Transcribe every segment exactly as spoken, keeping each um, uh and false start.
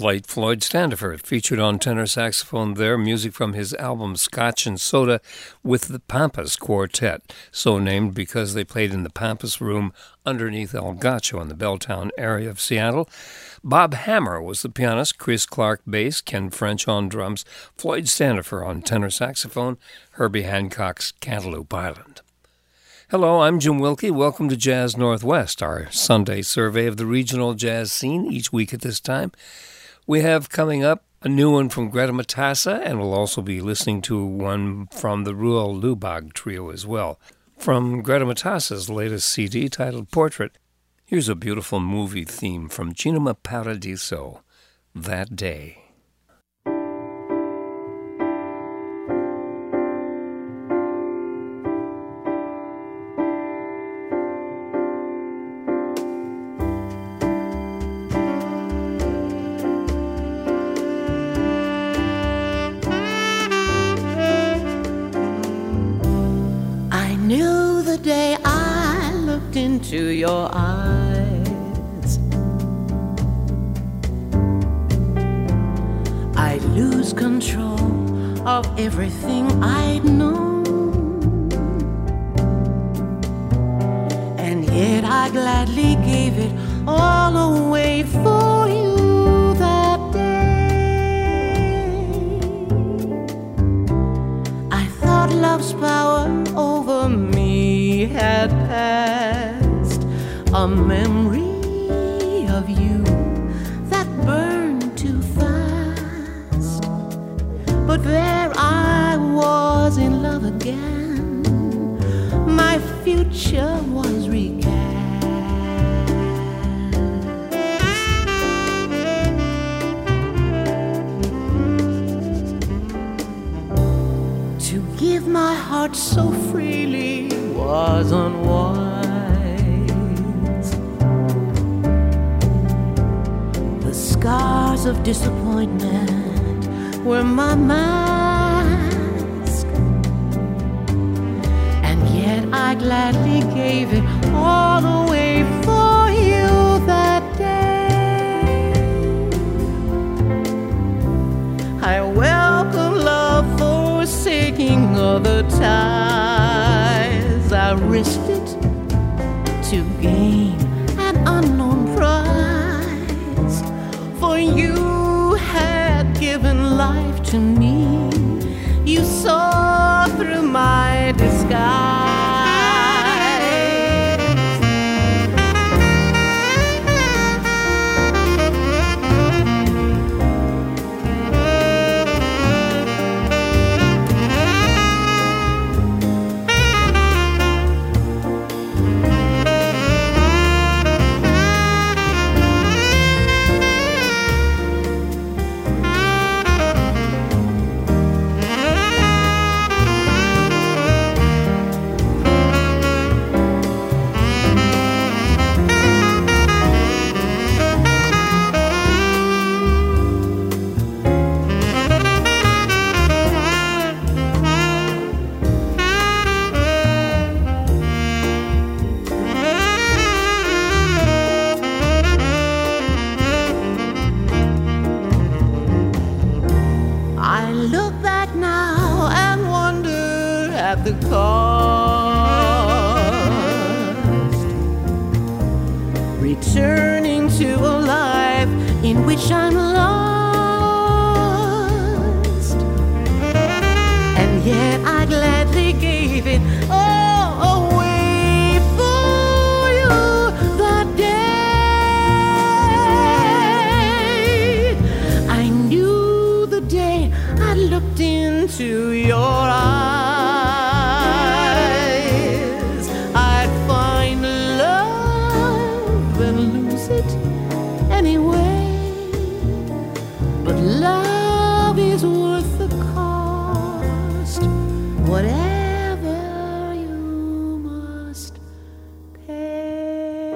late Floyd Standiford, featured on tenor saxophone there, music from his album Scotch and Soda with the Pampas Quartet, so named because they played in the Pampas Room underneath El Gacho in the Belltown area of Seattle. Bob Hammer was the pianist, Chris Clark bass, Ken French on drums, Floyd Standiford on tenor saxophone, Herbie Hancock's Cantaloupe Island. Hello, I'm Jim Wilkie. Welcome to Jazz Northwest, our Sunday survey of the regional jazz scene each week at this time. We have coming up a new one from Greta Matassa, and we'll also be listening to one from the Ruel Lubag Trio as well. From Greta Matassa's latest C D titled Portrait, here's a beautiful movie theme from Cinema Paradiso, That Day. Into your eyes, I'd lose control of everything I'd known, and yet I gladly gave it all away for you that day. I thought love's power over me had passed, a memory of you that burned too fast. But there I was in love again, my future was recast. To give my heart so freely was unwise. The scars of disappointment were my mask, and yet I gladly gave it all away for you that day. I welcome love forsaking other ties. I risked it to gain an unknown prize, for you had given life to me. You saw through my disguise. The cost, returning to a life in which I'm lost, and yet I gladly gave it all away for you that day. I knew the day I looked into your eyes, love is worth the cost, whatever you must pay.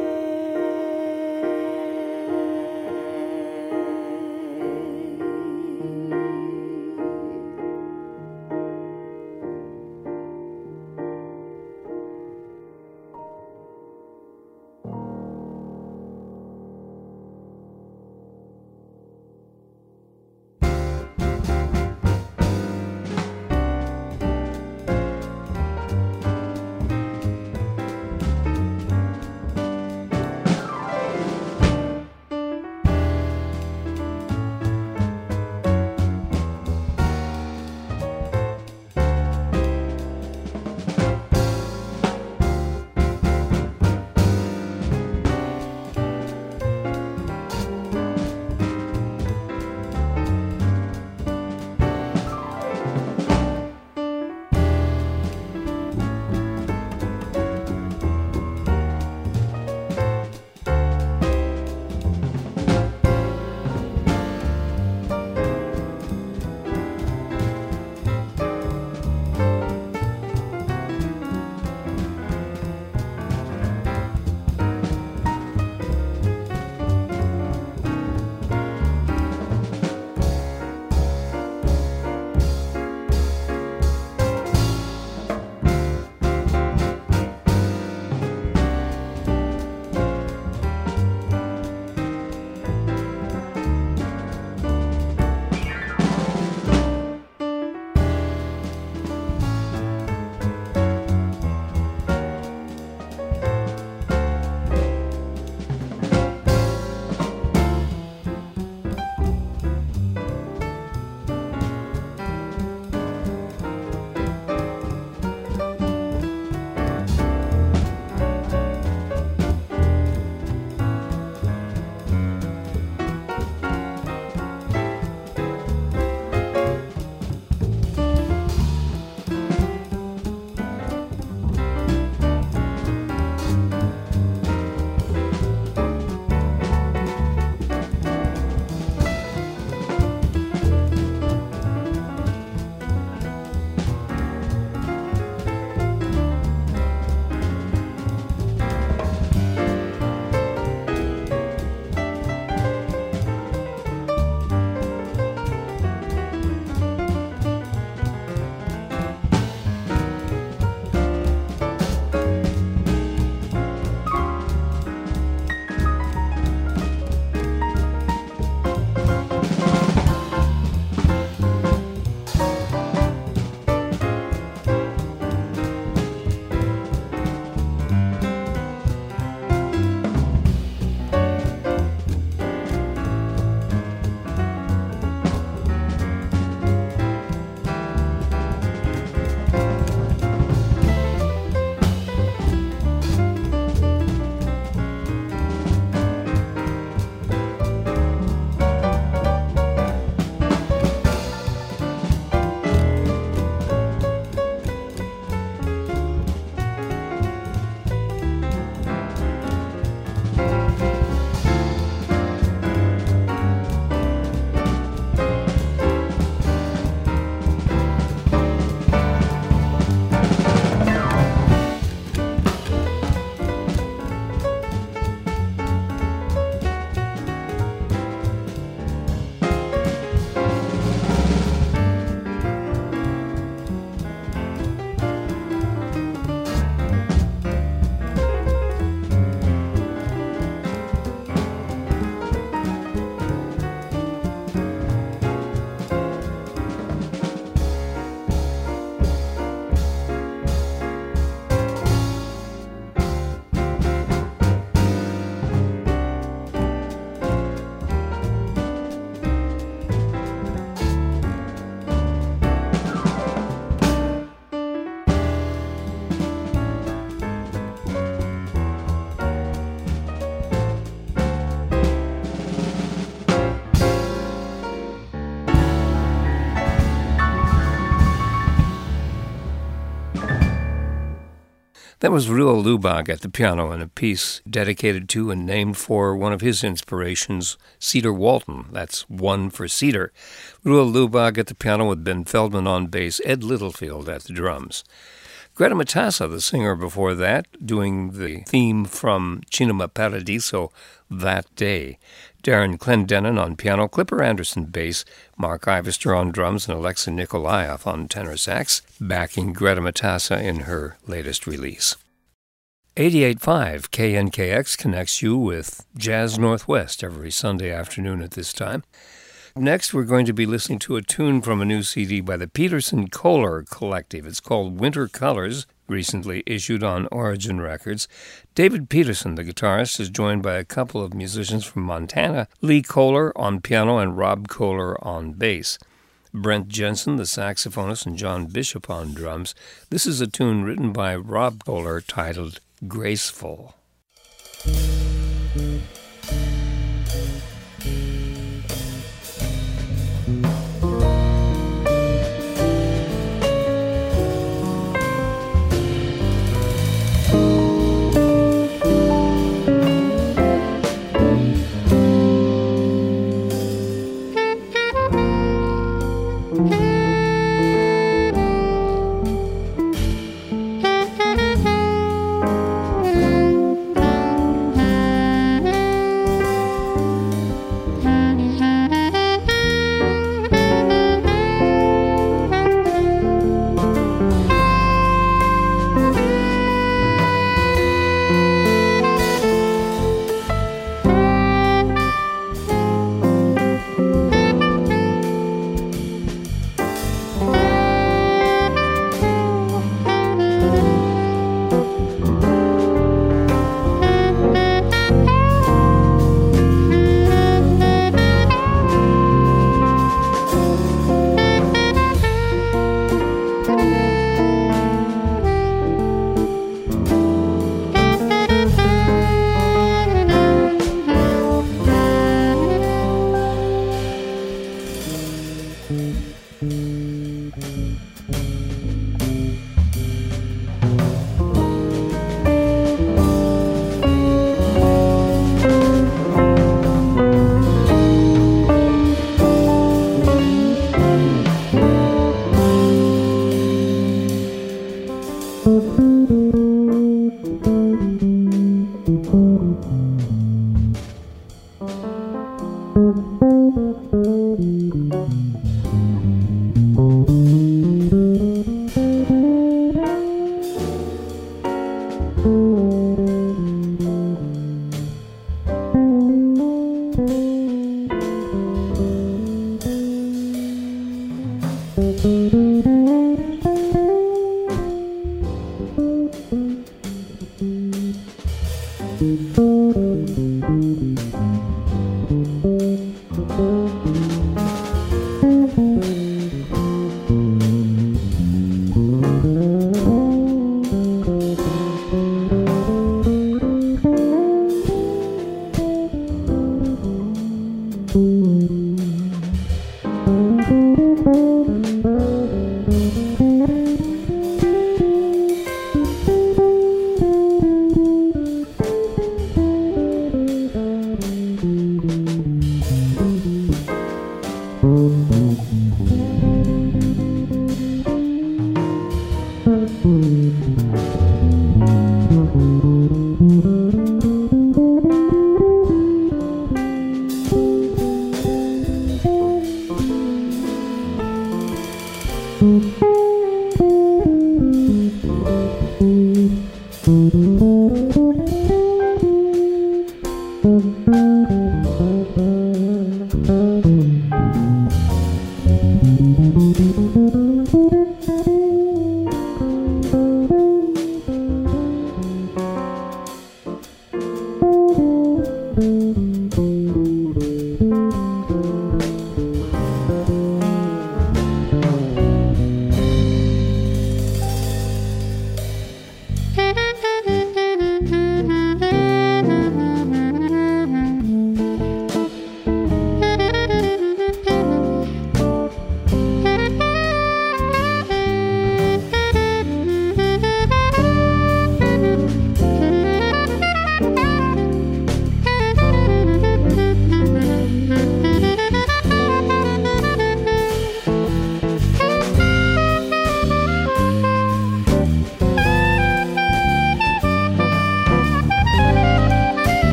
That was Ruel Lubach at the piano in a piece dedicated to and named for one of his inspirations, Cedar Walton. That's one for Cedar. Ruel Lubach at the piano with Ben Feldman on bass, Ed Littlefield at the drums. Greta Matassa, the singer before that, doing the theme from Cinema Paradiso, That Day. Darren Clendenin on piano, Clipper Anderson bass, Mark Ivester on drums, and Alexa Nikolaev on tenor sax, backing Greta Matassa in her latest release. eighty-eight point five K N K X connects you with Jazz Northwest every Sunday afternoon at this time. Next, we're going to be listening to a tune from a new C D by the Peterson Kohler Collective. It's called Winter Colors, recently issued on Origin Records. David Peterson, the guitarist, is joined by a couple of musicians from Montana, Lee Kohler on piano and Rob Kohler on bass. Brent Jensen, the saxophonist, and John Bishop on drums. This is a tune written by Rob Kohler titled Graceful.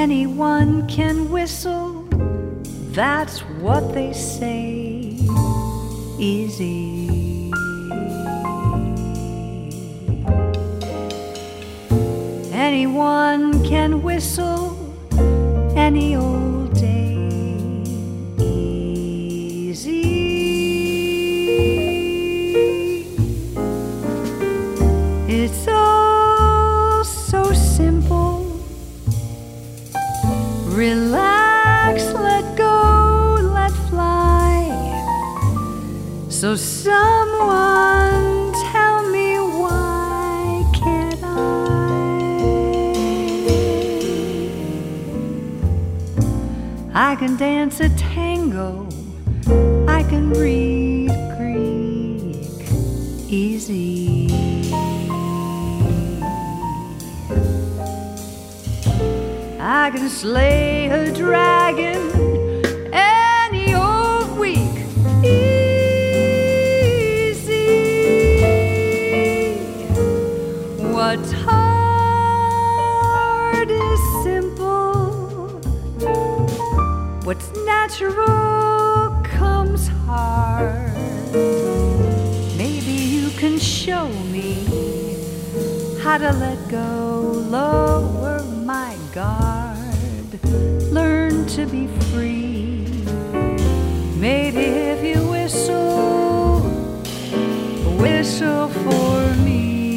anyone can whistle, that's what they say, easy. Anyone can whistle any old day, easy. It's all so simple. Relax, let go, let fly. So someone tell me, why can't I? I can dance a tango, I can read Greek, easy. I can slay a dragon any old week, easy. What's hard is simple. What's natural comes hard. Maybe you can show me how to let go, lower my guard, learn to be free. Maybe if you whistle, whistle for me.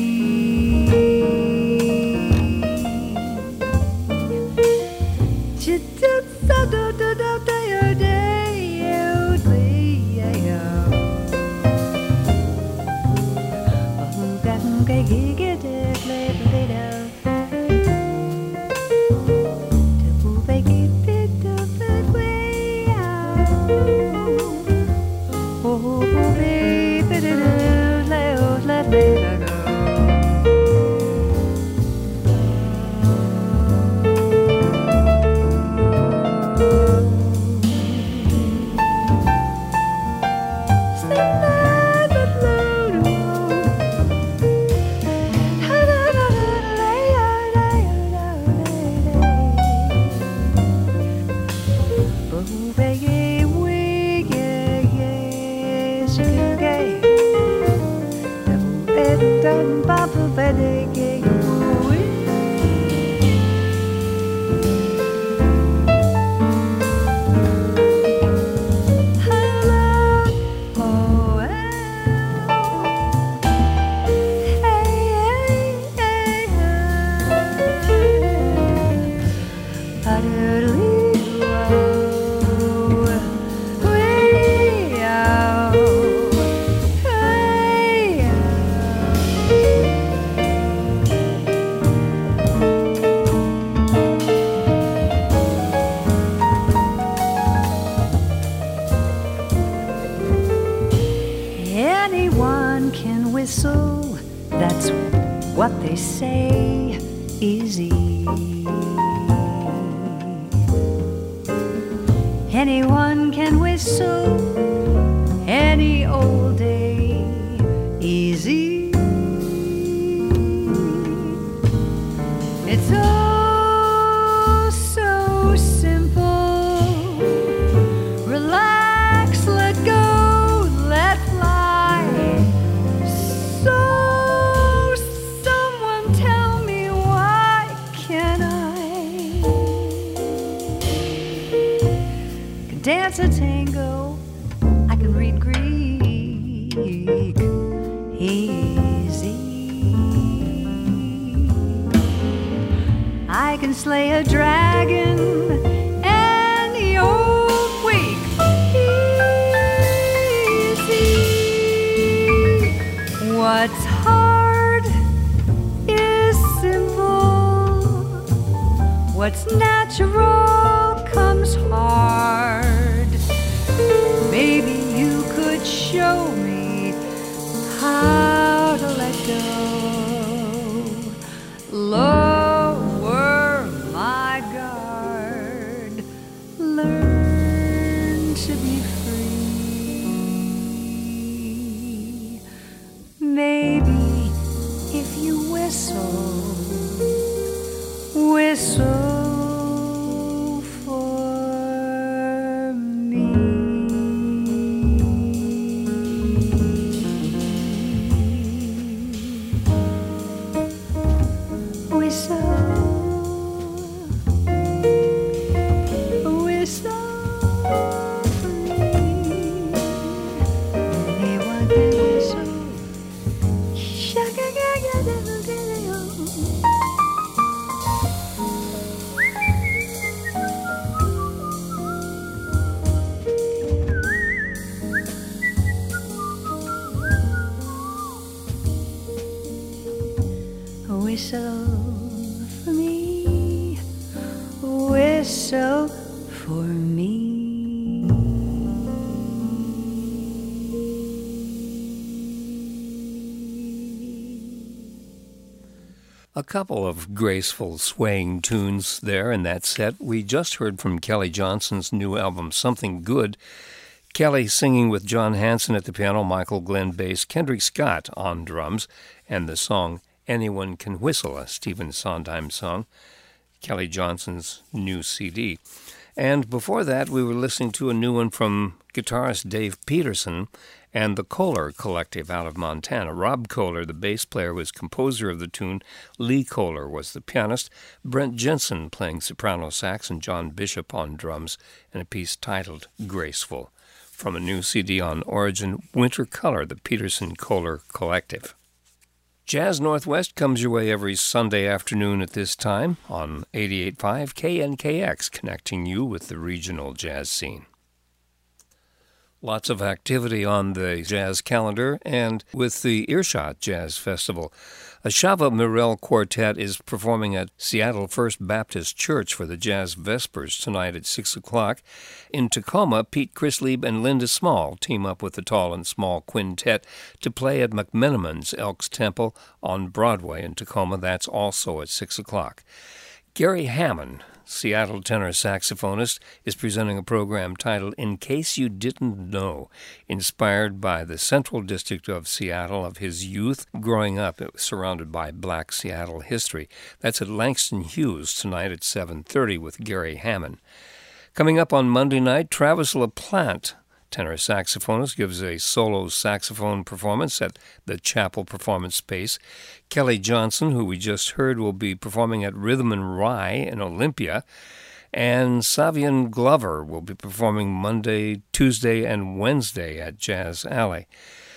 Anyone can whistle, that's what they say, easy. Anyone can whistle any old day, easy. It's all so simple. Relax, let go, let fly. So someone tell me, why can't I? Can dance a tango, I can read Greek, easy. I can slay a dragon any old week, easy. What's hard is simple. What's natural comes hard. Maybe you could show me how to let go. Lower my guard. Learn to be free. Maybe if you whistle, whistle says so for me. A couple of graceful, swaying tunes there in that set. We just heard from Kelly Johnson's new album, Something Good. Kelly singing with John Hanson at the piano, Michael Glenn bass, Kendrick Scott on drums, and the song Anyone Can Whistle, a Stephen Sondheim song, Kelly Johnson's new C D. And before that, we were listening to a new one from guitarist Dave Peterson and the Kohler Collective out of Montana. Rob Kohler, the bass player, was composer of the tune. Lee Kohler was the pianist. Brent Jensen playing soprano sax, and John Bishop on drums, in a piece titled Graceful, from a new C D on Origin, Winter Color, the Peterson Kohler Collective. Jazz Northwest comes your way every Sunday afternoon at this time on eighty-eight point five K N K X, connecting you with the regional jazz scene. Lots of activity on the jazz calendar, and with the Earshot Jazz Festival. A Shava Mirel Quartet is performing at Seattle First Baptist Church for the Jazz Vespers tonight at six o'clock. In Tacoma, Pete Chrislieb and Linda Small team up with the Tall and Small Quintet to play at McMenamin's Elks Temple on Broadway in Tacoma. That's also at six o'clock. Gary Hammond, Seattle tenor saxophonist, is presenting a program titled In Case You Didn't Know, inspired by the Central District of Seattle of his youth growing up surrounded by black Seattle history. That's at Langston Hughes tonight at seven thirty with Gary Hammond. Coming up on Monday night, Travis LaPlante, tenor saxophonist, gives a solo saxophone performance at the Chapel Performance Space. Kelly Johnson, who we just heard, will be performing at Rhythm and Rye in Olympia. And Savian Glover will be performing Monday, Tuesday, and Wednesday at Jazz Alley.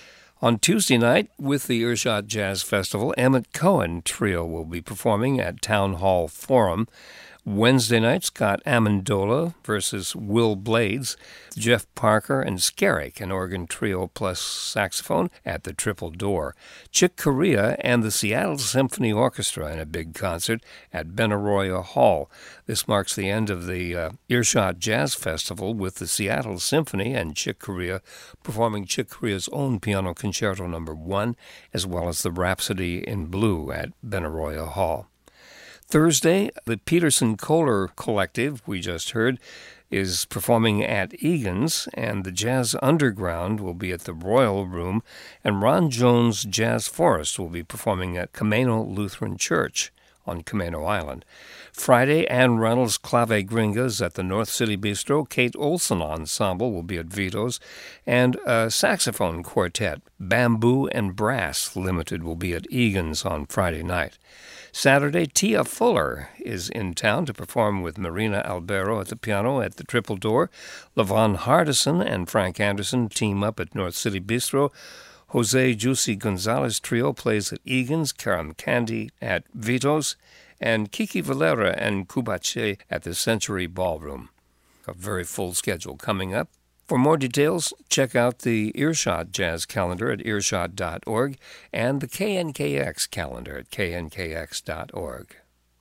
On Tuesday night, with the Earshot Jazz Festival, Emmett Cohen Trio will be performing at Town Hall Forum. Wednesday night, Scott Amendola versus Will Blades, Jeff Parker and Skerrick, an organ trio plus saxophone at the Triple Door. Chick Corea and the Seattle Symphony Orchestra in a big concert at Benaroya Hall. This marks the end of the uh, Earshot Jazz Festival, with the Seattle Symphony and Chick Corea performing Chick Corea's own Piano Concerto Number One, as well as the Rhapsody in Blue at Benaroya Hall. Thursday, the Peterson Kohler Collective, we just heard, is performing at Egan's, and the Jazz Underground will be at the Royal Room, and Ron Jones Jazz Forest will be performing at Camano Lutheran Church on Camano Island. Friday, Ann Reynolds Clave Gringas at the North City Bistro. Kate Olson Ensemble will be at Vito's, and a saxophone quartet, Bamboo and Brass Limited, will be at Egan's on Friday night. Saturday, Tia Fuller is in town to perform with Marina Albero at the piano at the Triple Door. Levon Hardison and Frank Anderson team up at North City Bistro. Jose Juicy Gonzalez Trio plays at Egan's, Karam Candy at Vito's, and Kiki Valera and Kubache at the Century Ballroom. A very full schedule coming up. For more details, check out the Earshot Jazz calendar at earshot dot org and the K N K X calendar at K N K X dot org.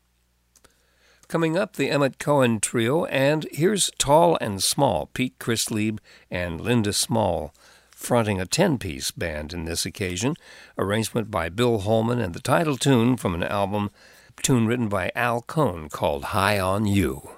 Coming up, the Emmett Cohen Trio, and here's Tall and Small, Pete Chrislieb and Linda Small, fronting a ten-piece band in this occasion, arrangement by Bill Holman, and the title tune from an album, tune written by Al Cohn called High on You.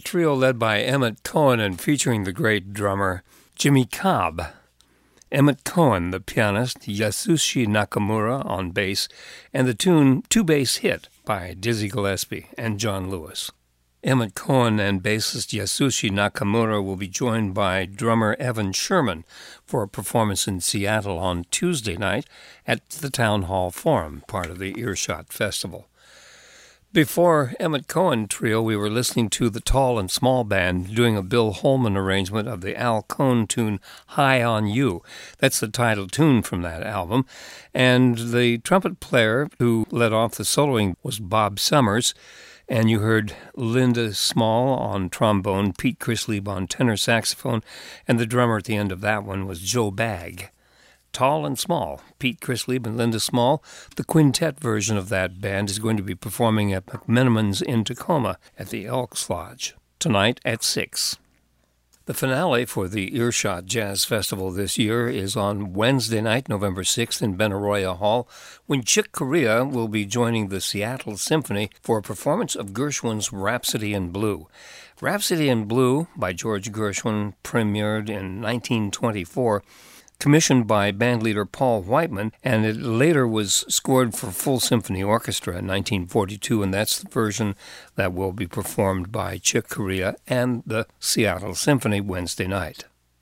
trio led by Emmett Cohen and featuring the great drummer Jimmy Cobb. Emmett Cohen, the pianist, Yasushi Nakamura on bass, and the tune Two Bass Hit by Dizzy Gillespie and John Lewis. Emmett Cohen and bassist Yasushi Nakamura will be joined by drummer Evan Sherman for a performance in Seattle on Tuesday night at the Town Hall Forum, part of the Earshot Festival. Before Emmett Cohen Trio, we were listening to the Tall and Small Band doing a Bill Holman arrangement of the Al Cohn tune High on You. That's the title tune from that album. And the trumpet player who led off the soloing was Bob Summers. And you heard Linda Small on trombone, Pete Chrislieb on tenor saxophone, and the drummer at the end of that one was Joe Bagg. Tall and Small, Pete Chrislieb and Linda Small. The quintet version of that band is going to be performing at McMenamins in Tacoma at the Elks Lodge tonight at six. The finale for the Earshot Jazz Festival this year is on Wednesday night, November sixth, in Benaroya Hall, when Chick Corea will be joining the Seattle Symphony for a performance of Gershwin's Rhapsody in Blue. Rhapsody in Blue by George Gershwin premiered in nineteen twenty-four, commissioned by bandleader Paul Whiteman, and it later was scored for full symphony orchestra in nineteen forty-two, and that's the version that will be performed by Chick Corea and the Seattle Symphony Wednesday night.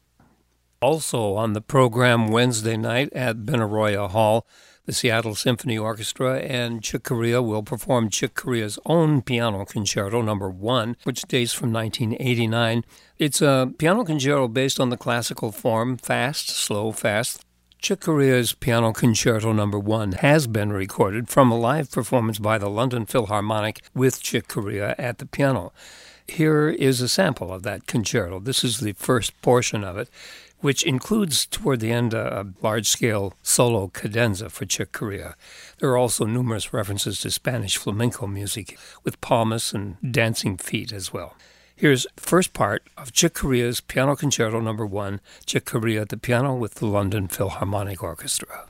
Also on the program Wednesday night at Benaroya Hall, the Seattle Symphony Orchestra and Chick Corea will perform Chick Corea's own Piano Concerto Number One, which dates from nineteen eighty-nine. It's a piano concerto based on the classical form, fast, slow, fast. Chick Corea's Piano Concerto Number One has been recorded from a live performance by the London Philharmonic with Chick Corea at the piano. Here is a sample of that concerto. This is the first portion of it, which includes toward the end a large-scale solo cadenza for Chick Corea. There are also numerous references to Spanish flamenco music with palmas and dancing feet as well. Here's the first part of Chick Corea's Piano Concerto Number One, Chick Corea at the piano with the London Philharmonic Orchestra.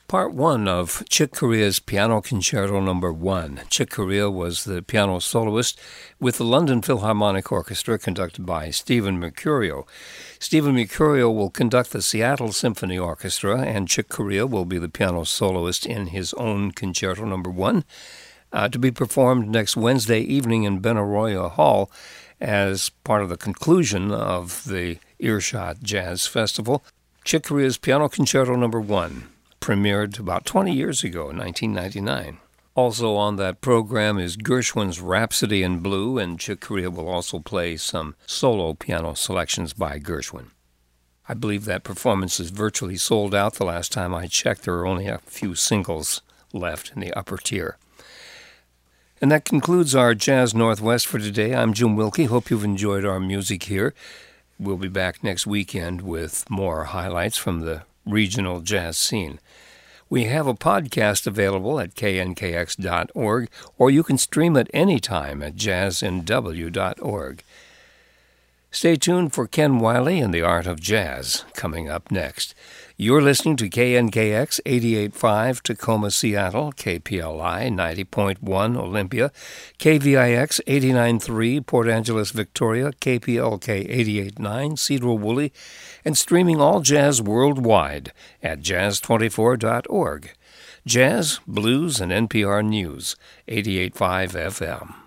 Part one of Chick Corea's Piano Concerto Number One. Chick Corea was the piano soloist with the London Philharmonic Orchestra, conducted by Stephen Mercurio. Stephen Mercurio will conduct the Seattle Symphony Orchestra, and Chick Corea will be the piano soloist in his own Concerto Number One, uh, to be performed next Wednesday evening in Benaroya Hall as part of the conclusion of the Earshot Jazz Festival. Chick Corea's Piano Concerto Number One premiered about twenty years ago, nineteen ninety-nine. Also on that program is Gershwin's Rhapsody in Blue, and Chick Corea will also play some solo piano selections by Gershwin. I believe that performance is virtually sold out. The last time I checked, there are only a few singles left in the upper tier. And that concludes our Jazz Northwest for today. I'm Jim Wilkie. Hope you've enjoyed our music here. We'll be back next weekend with more highlights from the regional jazz scene. We have a podcast available at K N K X dot org, or you can stream it anytime at jazz N W dot org. Stay tuned for Ken Wiley and the Art of Jazz coming up next. You're listening to K N K X eighty-eight point five Tacoma, Seattle, K P L I ninety point one Olympia, K V I X eighty-nine point three Port Angeles, Victoria, K P L K eighty-eight point nine Cedar Woolley, and streaming all jazz worldwide at jazz twenty-four dot org. Jazz, blues, and N P R News, eighty-eight point five F M.